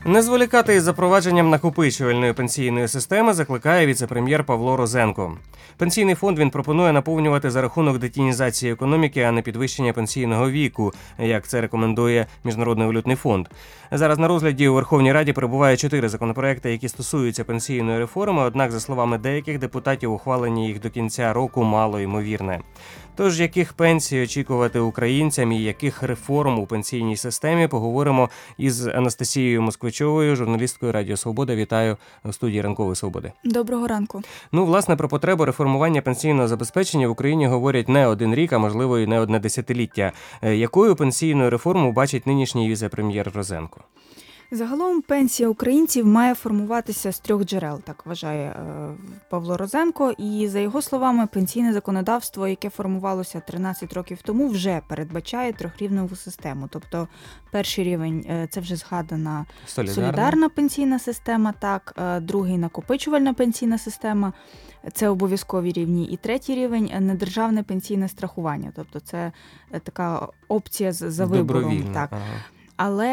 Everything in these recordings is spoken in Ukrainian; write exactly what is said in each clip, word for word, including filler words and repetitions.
Не зволікати із запровадженням накопичувальної пенсійної системи закликає віце-прем'єр Павло Розенко. Пенсійний фонд він пропонує наповнювати за рахунок детінізації економіки, а не підвищення пенсійного віку, як це рекомендує Міжнародний валютний фонд. Зараз на розгляді у Верховній Раді перебуває чотири законопроекти, які стосуються пенсійної реформи, однак, за словами деяких депутатів, ухвалення їх до кінця року мало ймовірне. Тож, яких пенсій очікувати українцям і яких реформ у пенсійній системі, поговоримо із Анастасією Москвичовою, журналісткою Радіо Свобода. Вітаю в студії Ранкової Свободи. Доброго ранку. Ну, власне, про потребу реформування пенсійного забезпечення в Україні говорять не один рік, а можливо і не одне десятиліття. Якою пенсійну реформу бачить нинішній віце-прем'єр Розенко? Загалом пенсія українців має формуватися з трьох джерел, так вважає е, Павло Розенко. І, за його словами, пенсійне законодавство, яке формувалося тринадцять років тому, вже передбачає трьохрівневу систему. Тобто перший рівень – це вже згадана солідарна, солідарна пенсійна система, так, е, другий – накопичувальна пенсійна система, це обов'язкові рівні, і третій рівень – недержавне пенсійне страхування. Тобто це така опція за вибором. Так. Ага. Але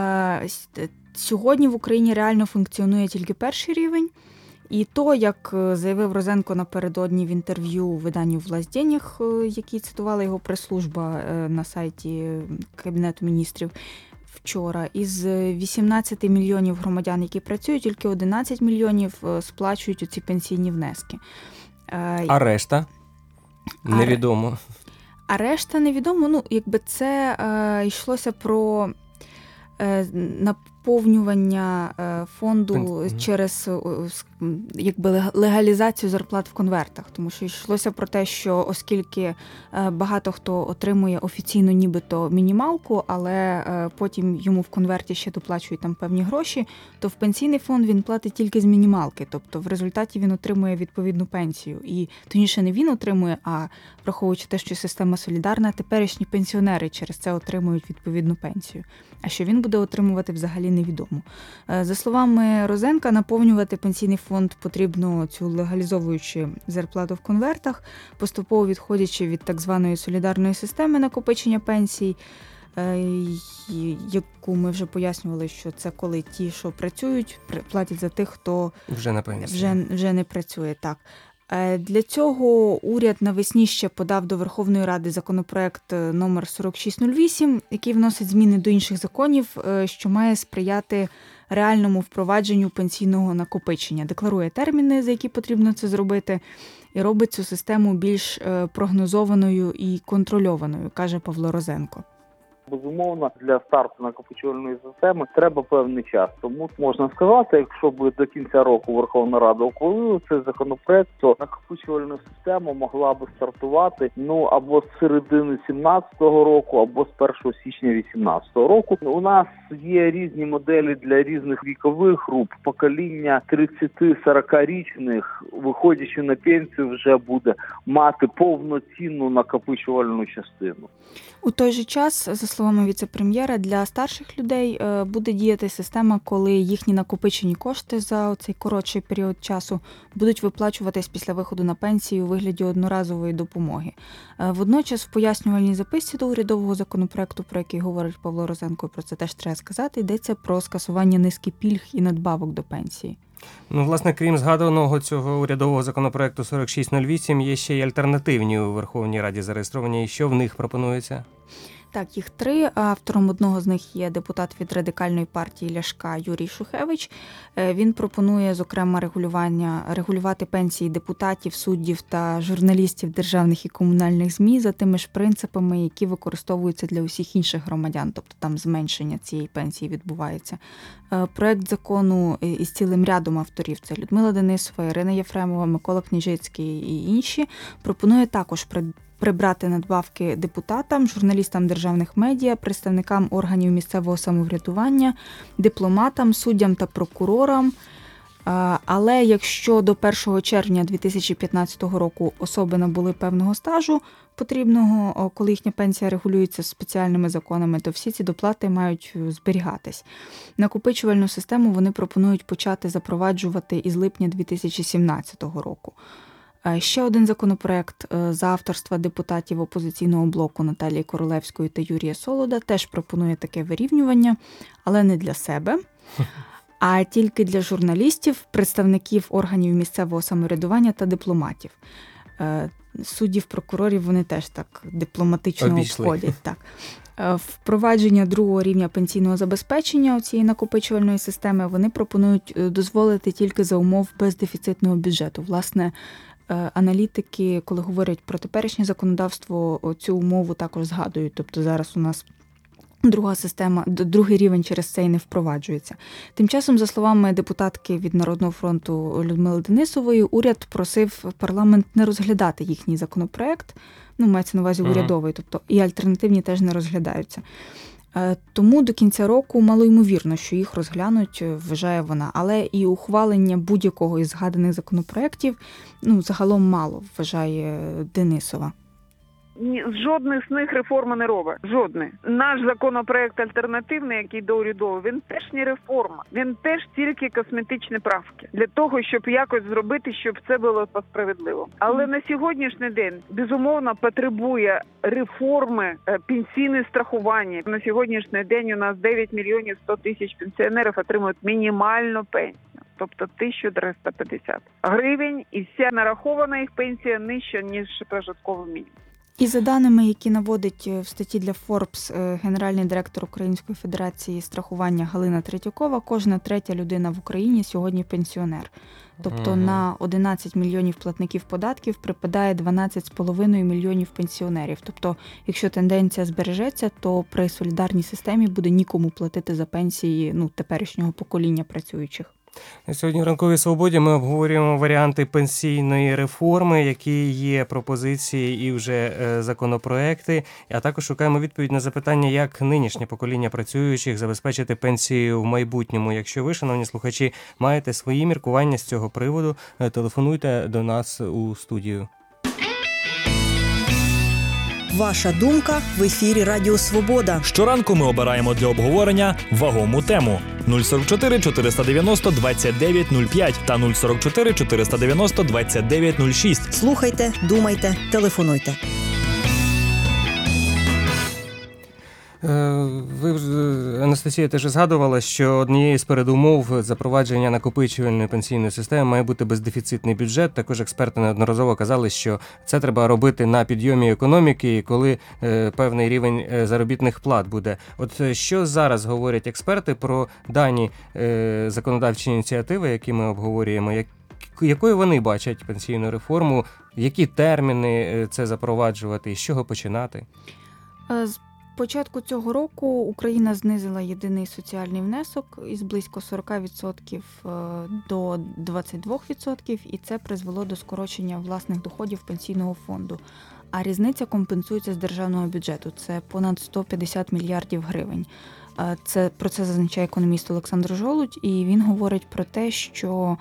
е, сьогодні в Україні реально функціонує тільки перший рівень. І то, як заявив Розенко напередодні в інтерв'ю виданню «Власть денег», який цитувала його прес-служба на сайті Кабінету міністрів вчора, із вісімнадцяти мільйонів громадян, які працюють, тільки одинадцять мільйонів сплачують оці пенсійні внески. А решта? Невідомо. А решта невідомо. Ну, якби це е, йшлося про е, наповнювання е, фонду mm-hmm. через е, якби легалізацію зарплат в конвертах. Тому що йшлося про те, що оскільки е, багато хто отримує офіційно нібито мінімалку, але е, потім йому в конверті ще доплачують там певні гроші, то в пенсійний фонд він платить тільки з мінімалки. Тобто в результаті він отримує відповідну пенсію. І тоніше не він отримує, а враховуючи те, що система солідарна, теперішні пенсіонери через це отримують відповідну пенсію. А що він буде отримувати, взагалі невідомо. За словами Розенка, наповнювати пенсійний фонд потрібно цю легалізовуючи зарплату в конвертах, поступово відходячи від так званої солідарної системи накопичення пенсій, яку ми вже пояснювали, що це коли ті, що працюють, платять за тих, хто вже не, вже, вже не працює. Так. Для цього уряд навесні ще подав до Верховної Ради законопроект номер сорок шість нуль вісім, який вносить зміни до інших законів, що має сприяти реальному впровадженню пенсійного накопичення. Декларує терміни, за які потрібно це зробити, і робить цю систему більш прогнозованою і контрольованою, каже Павло Розенко. Безумовно, для старту накопичувальної системи треба певний час. Тому можна сказати, якщо б до кінця року Верховна Рада ухвалила цей законопроект, то накопичувальна система могла б стартувати ну або з середини сімнадцятого року, або з першого січня вісімнадцятого року. У нас є різні моделі для різних вікових груп. Покоління тридцять-сорокарічних, виходячи на пенсію, вже буде мати повноцінну накопичувальну частину. У той же час, за словами віце-прем'єра, для старших людей буде діяти система, коли їхні накопичені кошти за цей коротший період часу будуть виплачуватись після виходу на пенсію у вигляді одноразової допомоги. Водночас в пояснювальній записці до урядового законопроекту, про який говорить Павло Розенко, про це теж треба сказати, йдеться про скасування низки пільг і надбавок до пенсії. Ну, власне, крім згаданого цього урядового законопроекту сорок шість нуль вісім, є ще й альтернативні у Верховній Раді зареєстровані. І що в них пропонується? Так, їх три. Автором одного з них є депутат від Радикальної партії Ляшка Юрій Шухевич. Він пропонує, зокрема, регулювання, регулювати пенсії депутатів, суддів та журналістів державних і комунальних ЗМІ за тими ж принципами, які використовуються для усіх інших громадян, тобто там зменшення цієї пенсії відбувається. Проект закону із цілим рядом авторів, це Людмила Денисова, Ірина Єфремова, Микола Княжицький і інші, пропонує також прибрати надбавки депутатам, журналістам державних медіа, представникам органів місцевого самоврядування, дипломатам, суддям та прокурорам. Але якщо до першого червня дві тисячі п'ятнадцятого року особи набули певного стажу потрібного, коли їхня пенсія регулюється спеціальними законами, то всі ці доплати мають зберігатись. Накопичувальну систему вони пропонують почати запроваджувати із липня дві тисячі сімнадцятого року. Ще один законопроект за авторства депутатів опозиційного блоку Наталії Королевської та Юрія Солода теж пропонує таке вирівнювання, але не для себе, а тільки для журналістів, представників органів місцевого самоврядування та дипломатів. Суддів, прокурорів вони теж так дипломатично Обійшли. обходять. Так. Впровадження другого рівня пенсійного забезпечення цієї накопичувальної системи вони пропонують дозволити тільки за умов бездефіцитного бюджету. Власне, аналітики, коли говорять про теперішнє законодавство, цю умову також згадують. Тобто зараз у нас друга система, другий рівень через це і не впроваджується. Тим часом, за словами депутатки від Народного фронту Людмили Денисової, уряд просив парламент не розглядати їхній законопроект, ну, мається на увазі урядовий, тобто і альтернативні теж не розглядаються. Тому до кінця року малоймовірно, що їх розглянуть, вважає вона. Але і ухвалення будь-якого із згаданих законопроєктів, ну, загалом мало, вважає Денисова. Ні, жодних з них реформи не робить. Жодний. Наш законопроект альтернативний, який доурядовий, він теж не реформа. Він теж тільки косметичні правки. Для того, щоб якось зробити, щоб це було по-справедливо. Але на сьогоднішній день, безумовно, потребує реформи пенсійне страхування. На сьогоднішній день у нас дев'ять мільйонів сто тисяч пенсіонерів отримують мінімальну пенсію. Тобто тисяча триста п'ятдесят гривень, і вся нарахована їх пенсія нижча, ніж прожитковий мінімум. І за даними, які наводить в статті для Forbes генеральний директор Української федерації страхування Галина Третьякова, кожна третя людина в Україні сьогодні пенсіонер. Тобто угу. на одинадцять мільйонів платників податків припадає дванадцять з половиною мільйонів пенсіонерів. Тобто, якщо тенденція збережеться, то при солідарній системі буде нікому платити за пенсії, ну, теперішнього покоління працюючих. Сьогодні в «Ранковій свободі» ми обговорюємо варіанти пенсійної реформи, які є пропозиції і вже законопроекти, а також шукаємо відповідь на запитання, як нинішнє покоління працюючих забезпечити пенсію в майбутньому. Якщо ви, шановні слухачі, маєте свої міркування з цього приводу, телефонуйте до нас у студію. Ваша думка в ефірі Радіо Свобода. Щоранку ми обираємо для обговорення вагому тему. нуль сорок чотири чотириста дев'яносто двадцять дев'ять нуль п'ять та нуль сорок чотири чотириста дев'яносто двадцять дев'ять нуль шість. Слухайте, думайте, телефонуйте. Ви, Анастасія, теж згадувала, що однією з передумов запровадження накопичувальної пенсійної системи має бути бездефіцитний бюджет. Також експерти неодноразово казали, що це треба робити на підйомі економіки, коли е, певний рівень заробітних плат буде. От що зараз говорять експерти про дані е, законодавчі ініціативи, які ми обговорюємо, як, якою вони бачать пенсійну реформу, які терміни це запроваджувати і з чого починати? З початку цього року Україна знизила єдиний соціальний внесок із близько сорок відсотків до двадцять два відсотки, і це призвело до скорочення власних доходів пенсійного фонду. А різниця компенсується з державного бюджету. Це понад сто п'ятдесят мільярдів гривень. Це, про це зазначає економіст Олександр Жолудь, і він говорить про те, що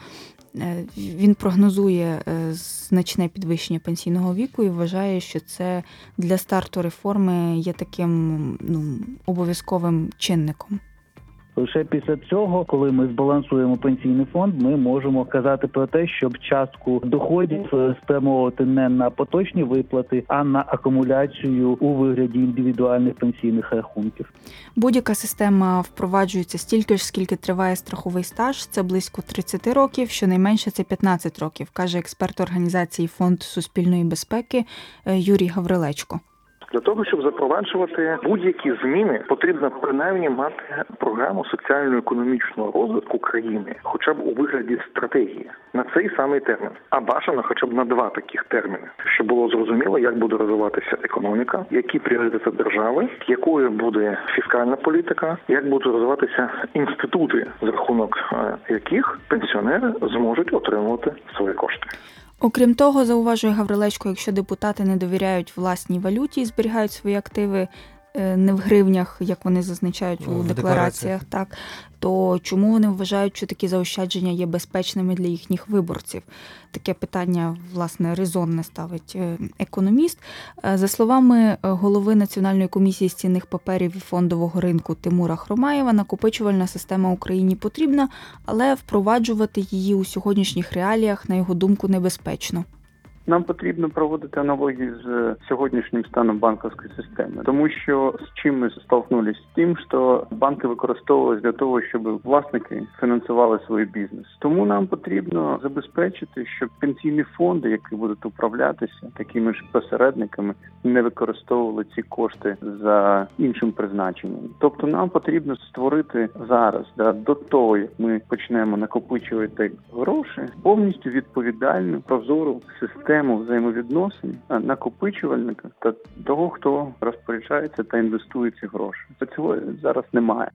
він прогнозує значне підвищення пенсійного віку і вважає, що це для старту реформи є таким, ну, обов'язковим чинником. Лише після цього, коли ми збалансуємо пенсійний фонд, ми можемо казати про те, щоб частку доходів спрямовувати не на поточні виплати, а на акумуляцію у вигляді індивідуальних пенсійних рахунків. Будь-яка система впроваджується стільки ж, скільки триває страховий стаж. Це близько тридцять років, щонайменше це п'ятнадцять років, каже експерт організації Фонд суспільної безпеки Юрій Гаврилечко. Для того, щоб запроваджувати будь-які зміни, потрібно принаймні мати програму соціально-економічного розвитку країни, хоча б у вигляді стратегії, на цей самий термін. А бажано хоча б на два таких терміни, щоб було зрозуміло, як буде розвиватися економіка, які пріоритети держави, якою буде фіскальна політика, як будуть розвиватися інститути, за рахунок яких пенсіонери зможуть отримувати свої кошти. Окрім того, зауважує Гаврилечко, якщо депутати не довіряють власній валюті і зберігають свої активи не в гривнях, як вони зазначають у деклараціях, деклараціях, так, то чому вони вважають, що такі заощадження є безпечними для їхніх виборців? Таке питання, власне, резонне ставить економіст. За словами голови Національної комісії з цінних паперів і фондового ринку Тимура Хромаєва, накопичувальна система Україні потрібна, але впроваджувати її у сьогоднішніх реаліях, на його думку, небезпечно. Нам потрібно проводити аналогії з сьогоднішнім станом банківської системи, тому що з чим ми столкнулися? З тим, що банки використовувалися для того, щоб власники фінансували свій бізнес. Тому нам потрібно забезпечити, щоб пенсійні фонди, які будуть управлятися такими ж посередниками, не використовували ці кошти за іншим призначенням. Тобто нам потрібно створити зараз, да, до того, як ми почнемо накопичувати гроші, повністю відповідальну, прозору систему взаємовідносин накопичувальника та того, хто розпоряджається та інвестує ці гроші. Цього зараз немає.